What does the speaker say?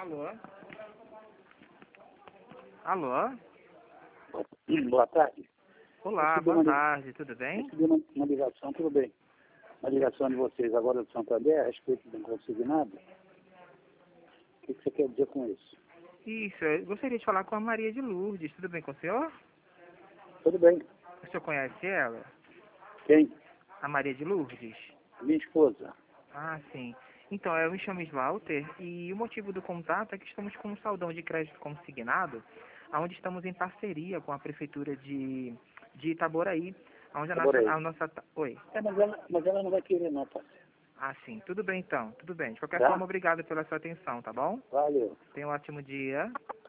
Alô? Alô? Boa tarde. Olá, Recebi boa tarde, tudo bem? Recebi uma ligação, tudo bem. Uma ligação de vocês agora do Santander a respeito de um consignado. O que você quer dizer com isso? Isso, eu gostaria de falar com a Maria de Lourdes, tudo bem com o senhor? Tudo bem. O senhor conhece ela? Quem? A Maria de Lourdes? Minha esposa. Ah, sim. Então, eu me chamo Walter e o motivo do contato é que estamos com um saldão de crédito consignado, onde estamos em parceria com a Prefeitura de Itaboraí, onde Adorei. a nossa... Oi. Mas ela não vai querer não, parceiro. Ah, sim. Tudo bem, então. Tudo bem. De qualquer Tá? forma, obrigado pela sua atenção, tá bom? Valeu. Tenha um ótimo dia.